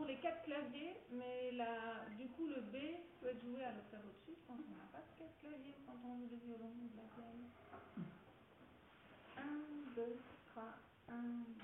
pour les 4 claviers, mais du coup le B peut être joué à l'octave au-dessus quand on n'a pas de 4 claviers ou quand on joue le violon ou de la vielle. 1, 2, 3, 1,